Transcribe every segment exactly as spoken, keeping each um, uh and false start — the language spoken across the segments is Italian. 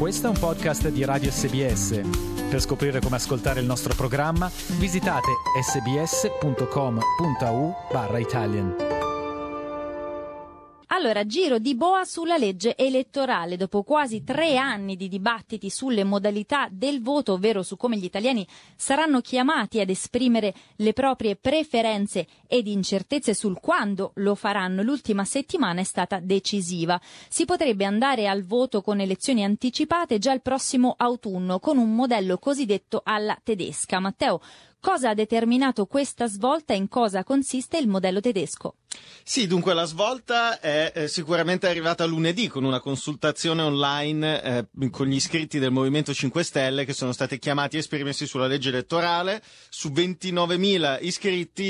Questo è un podcast di Radio S B S. Per scoprire come ascoltare il nostro programma, visitate sbs.com.au barra Italian. Allora, giro di boa sulla legge elettorale. Dopo quasi tre anni di dibattiti sulle modalità del voto, ovvero su come gli italiani saranno chiamati ad esprimere le proprie preferenze ed incertezze sul quando lo faranno, l'ultima settimana è stata decisiva. Si potrebbe andare al voto con elezioni anticipate già il prossimo autunno, con un modello cosiddetto alla tedesca. Matteo, cosa ha determinato questa svolta e in cosa consiste il modello tedesco? Sì, dunque la svolta è eh, sicuramente arrivata lunedì con una consultazione online eh, con gli iscritti del Movimento cinque Stelle che sono stati chiamati a esprimersi sulla legge elettorale. Su ventinovemila iscritti,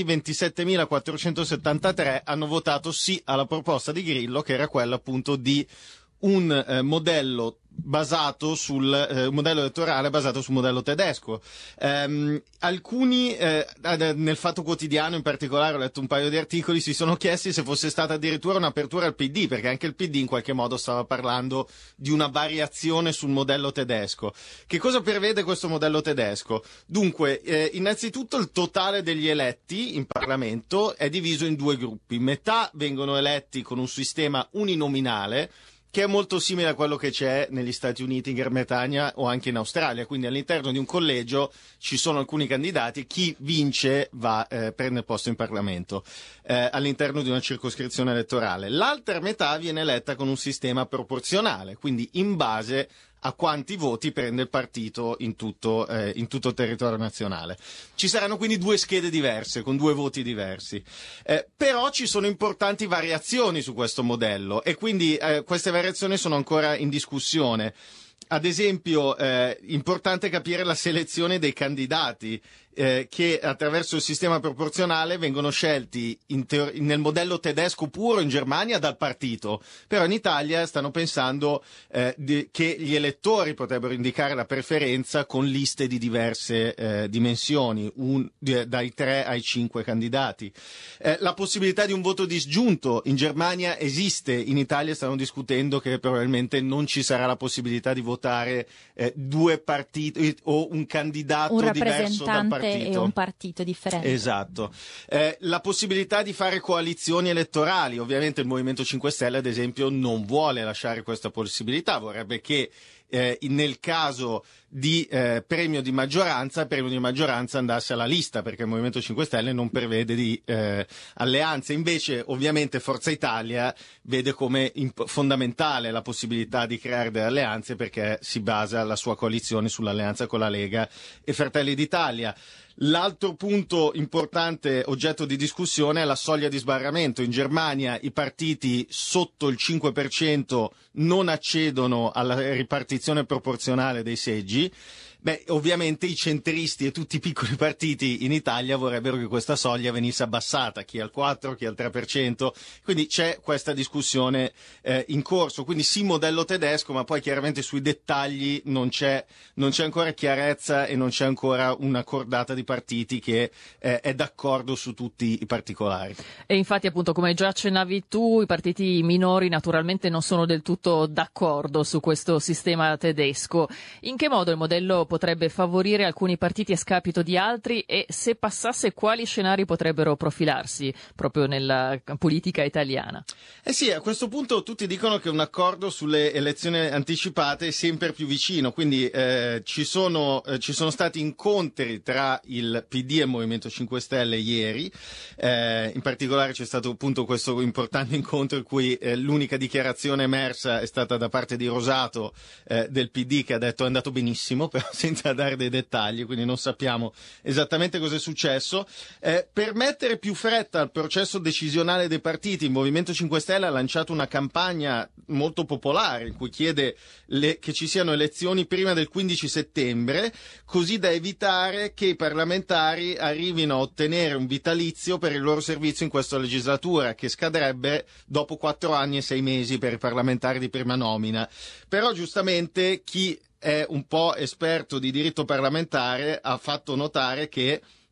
ventisettemilaquattrocentosettantatré hanno votato sì alla proposta di Grillo, che era quella appunto di un eh, modello basato sul eh, modello elettorale basato sul modello tedesco. Um, alcuni eh, nel Fatto Quotidiano in particolare, ho letto un paio di articoli, si sono chiesti se fosse stata addirittura un'apertura al P D, perché anche il P D in qualche modo stava parlando di una variazione sul modello tedesco. Che cosa prevede questo modello tedesco? Dunque, eh, innanzitutto il totale degli eletti in Parlamento è diviso in due gruppi. Metà vengono eletti con un sistema uninominale, che è molto simile a quello che c'è negli Stati Uniti, in Gran Bretagna o anche in Australia. Quindi all'interno di un collegio ci sono alcuni candidati, chi vince va, eh, prende il posto in Parlamento eh, all'interno di una circoscrizione elettorale. L'altra metà viene eletta con un sistema proporzionale, quindi in base a quanti voti prende il partito in tutto, eh, in tutto il territorio nazionale. Ci saranno quindi due schede diverse, con due voti diversi. Eh, però ci sono importanti variazioni su questo modello e quindi eh, queste variazioni sono ancora in discussione. Ad esempio, eh, importante capire la selezione dei candidati eh, che attraverso il sistema proporzionale vengono scelti in teor- nel modello tedesco puro in Germania dal partito, però in Italia stanno pensando eh, di- che gli elettori potrebbero indicare la preferenza con liste di diverse eh, dimensioni, un- di- dai tre ai cinque candidati. Eh, la possibilità di un voto disgiunto in Germania esiste, in Italia stanno discutendo che probabilmente non ci sarà la possibilità di votare eh, due partiti o un candidato un diverso dal partito. E un partito differente. Esatto. Eh, la possibilità di fare coalizioni elettorali, ovviamente il Movimento cinque Stelle ad esempio non vuole lasciare questa possibilità, vorrebbe che eh, nel caso di eh, premio di maggioranza, il premio di maggioranza andasse alla lista, perché il Movimento cinque Stelle non prevede di eh, alleanze. Invece ovviamente Forza Italia vede come imp- fondamentale la possibilità di creare delle alleanze, perché si basa la sua coalizione sull'alleanza con la Lega e Fratelli d'Italia. L'altro punto importante oggetto di discussione è la soglia di sbarramento. In Germania i partiti sotto il cinque per cento non accedono alla ripartizione proporzionale dei seggi. Beh, ovviamente i centristi e tutti i piccoli partiti in Italia vorrebbero che questa soglia venisse abbassata, chi al quattro, chi al tre per cento, quindi c'è questa discussione eh, in corso, quindi sì modello tedesco, ma poi chiaramente sui dettagli non c'è, non c'è ancora chiarezza e non c'è ancora una cordata di partiti che eh, è d'accordo su tutti i particolari. E infatti appunto come già accennavi tu, i partiti minori naturalmente non sono del tutto d'accordo su questo sistema tedesco. In che modo il modello potrebbe favorire alcuni partiti a scapito di altri e se passasse quali scenari potrebbero profilarsi proprio nella politica italiana? Eh sì, a questo punto tutti dicono che un accordo sulle elezioni anticipate è sempre più vicino, quindi eh, ci sono eh, ci sono stati incontri tra il P D e il Movimento cinque Stelle ieri, eh, in particolare c'è stato appunto questo importante incontro in cui eh, l'unica dichiarazione emersa è stata da parte di Rosato eh, del P D, che ha detto è andato benissimo, però senza dare dei dettagli, quindi non sappiamo esattamente cosa è successo. Eh, per mettere più fretta al processo decisionale dei partiti, il Movimento cinque Stelle ha lanciato una campagna molto popolare in cui chiede le, che ci siano elezioni prima del quindici settembre, così da evitare che i parlamentari arrivino a ottenere un vitalizio per il loro servizio in questa legislatura, che scadrebbe dopo quattro anni e sei mesi per i parlamentari di prima nomina. Però giustamente chi è un po' esperto di diritto parlamentare ha fatto notare che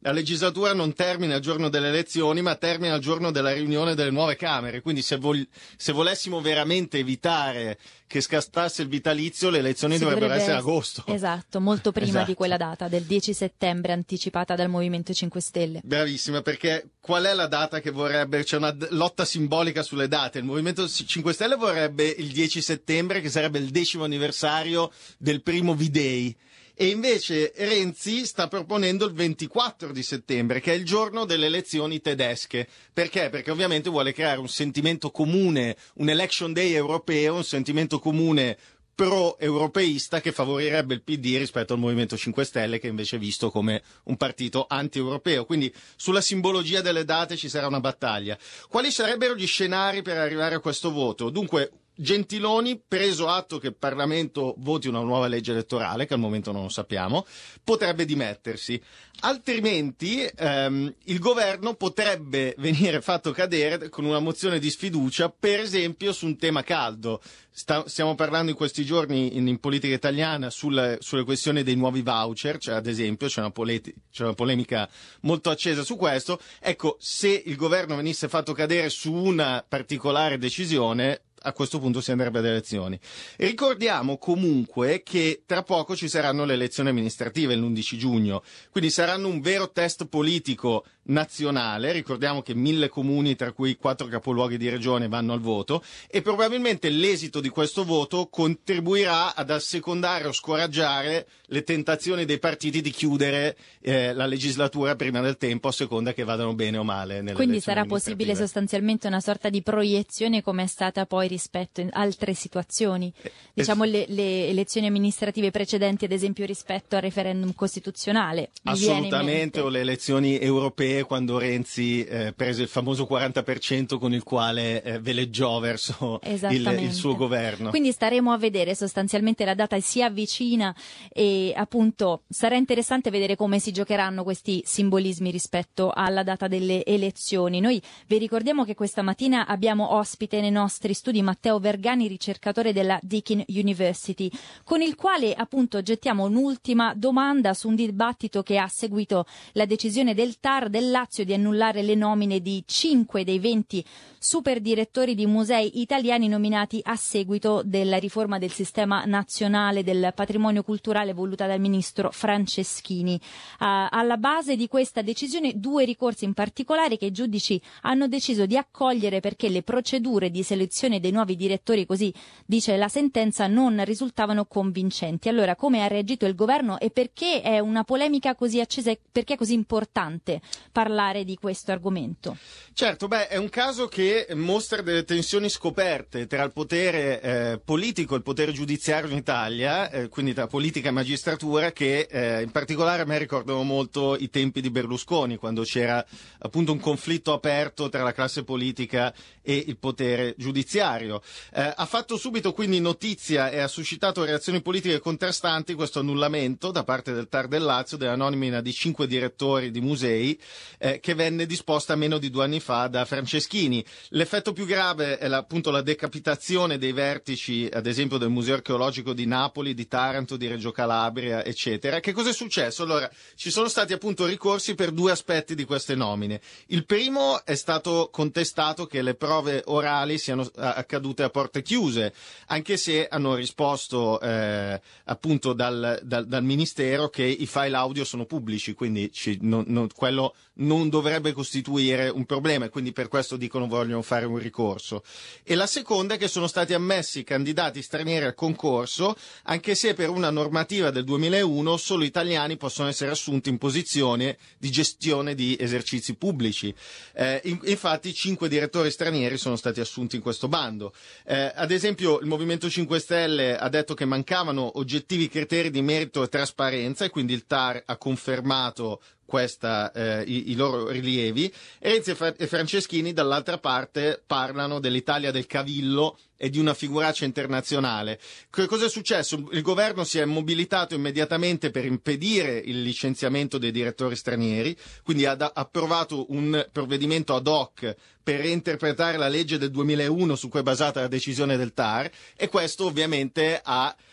la legislatura non termina il giorno delle elezioni, ma termina il giorno della riunione delle nuove Camere. Quindi se, vol- se volessimo veramente evitare che scattasse il vitalizio, le elezioni si dovrebbero dovrebbe essere agosto. Esatto, molto prima esatto. di quella data, del dieci settembre, anticipata dal Movimento cinque Stelle. Bravissima, perché qual è la data che vorrebbe? C'è una d- lotta simbolica sulle date. Il Movimento cinque Stelle vorrebbe il dieci settembre, che sarebbe il decimo anniversario del primo V-Day. E invece Renzi sta proponendo il ventiquattro di settembre, che è il giorno delle elezioni tedesche. Perché? Perché ovviamente vuole creare un sentimento comune, un election day europeo, un sentimento comune pro-europeista che favorirebbe il P D rispetto al Movimento cinque Stelle, che invece è visto come un partito anti-europeo. Quindi sulla simbologia delle date ci sarà una battaglia. Quali sarebbero gli scenari per arrivare a questo voto? Dunque, Gentiloni, preso atto che il Parlamento voti una nuova legge elettorale, che al momento non lo sappiamo, potrebbe dimettersi. Altrimenti ehm, il governo potrebbe venire fatto cadere con una mozione di sfiducia, per esempio su un tema caldo. Sta, stiamo parlando in questi giorni in, in politica italiana sulle, sulle questioni dei nuovi voucher, cioè ad esempio c'è una, poleti, c'è una polemica molto accesa su questo. Ecco, se il governo venisse fatto cadere su una particolare decisione, a questo punto si andrebbe ad elezioni. E ricordiamo comunque che tra poco ci saranno le elezioni amministrative l'undici giugno, quindi saranno un vero test politico nazionale. Ricordiamo che mille comuni, tra cui quattro capoluoghi di regione, vanno al voto, e probabilmente l'esito di questo voto contribuirà ad assecondare o scoraggiare le tentazioni dei partiti di chiudere eh, la legislatura prima del tempo, a seconda che vadano bene o male nelle Quindi elezioni sarà possibile sostanzialmente una sorta di proiezione, come è stata poi rispetto a altre situazioni, diciamo le, le elezioni amministrative precedenti, ad esempio rispetto al referendum costituzionale. Assolutamente, o le elezioni europee, quando Renzi eh, prese il famoso quaranta per cento con il quale eh, veleggiò verso il, il suo governo. Quindi staremo a vedere, sostanzialmente la data si avvicina e appunto sarà interessante vedere come si giocheranno questi simbolismi rispetto alla data delle elezioni. Noi vi ricordiamo che questa mattina abbiamo ospite nei nostri studi Matteo Vergani, ricercatore della Deakin University, con il quale appunto gettiamo un'ultima domanda su un dibattito che ha seguito la decisione del T A R del Lazio di annullare le nomine di cinque dei venti superdirettori di musei italiani nominati a seguito della riforma del sistema nazionale del patrimonio culturale voluta dal ministro Franceschini. Uh, alla base di questa decisione due ricorsi in particolare che i giudici hanno deciso di accogliere, perché le procedure di selezione dei nuovi direttori, così dice la sentenza, non risultavano convincenti. Allora, come ha reagito il governo e perché è una polemica così accesa e perché è così importante parlare di questo argomento? Certo, beh, è un caso che mostra delle tensioni scoperte tra il potere eh, politico e il potere giudiziario in Italia, eh, quindi tra politica e magistratura, che eh, in particolare a me ricordano molto i tempi di Berlusconi, quando c'era appunto un conflitto aperto tra la classe politica e il potere giudiziario. Eh, ha fatto subito quindi notizia e ha suscitato reazioni politiche contrastanti questo annullamento da parte del T A R del Lazio della nomina di cinque direttori di musei eh, che venne disposta meno di due anni fa da Franceschini. L'effetto più grave è la, appunto la decapitazione dei vertici, ad esempio del Museo Archeologico di Napoli, di Taranto, di Reggio Calabria, eccetera. Che cosa è successo? Allora, ci sono stati appunto ricorsi per due aspetti di queste nomine. Il primo è stato contestato che le prove orali siano accadute a porte chiuse, anche se hanno risposto eh, appunto dal, dal, dal Ministero che i file audio sono pubblici, quindi ci, non, non, quello non dovrebbe costituire un problema, e quindi per questo dicono vogliono fare un ricorso. E la seconda è che sono stati ammessi candidati stranieri al concorso, anche se per una normativa del duemilauno solo italiani possono essere assunti in posizione di gestione di esercizi pubblici. Eh, in, infatti cinque direttori stranieri sono stati assunti in questo bando. Eh, ad esempio il Movimento cinque Stelle ha detto che mancavano oggettivi criteri di merito e trasparenza, e quindi il T A R ha confermato questa, eh, i, i loro rilievi. Renzi e, Fra- e Franceschini dall'altra parte parlano dell'Italia del cavillo e di una figuraccia internazionale. Che cosa è successo? Il governo si è mobilitato immediatamente per impedire il licenziamento dei direttori stranieri, quindi ha da- approvato un provvedimento ad hoc per reinterpretare la legge del duemilauno su cui è basata la decisione del T A R, e questo ovviamente ha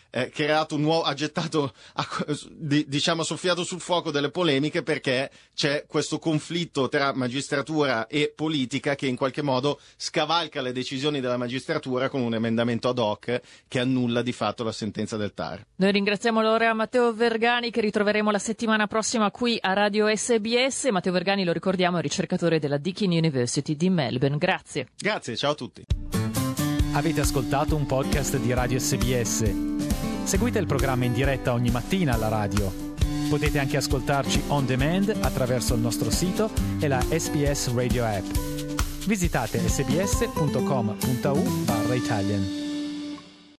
eh, creato un nuovo, ha gettato, ha, di, diciamo, soffiato sul fuoco delle polemiche, perché c'è questo conflitto tra magistratura e politica che in qualche modo scavalca le decisioni della magistratura con un emendamento ad hoc che annulla di fatto la sentenza del T A R. Noi ringraziamo l'orea Matteo Vergani, che ritroveremo la settimana prossima qui a Radio S B S. Matteo Vergani, lo ricordiamo, è ricercatore della Deakin University di Melbourne. Grazie. Grazie, ciao a tutti. Avete ascoltato un podcast di Radio S B S. Seguite il programma in diretta ogni mattina alla radio. Potete anche ascoltarci on demand attraverso il nostro sito e la S B S Radio app. Visitate sbs punto com punto a u barra Italian.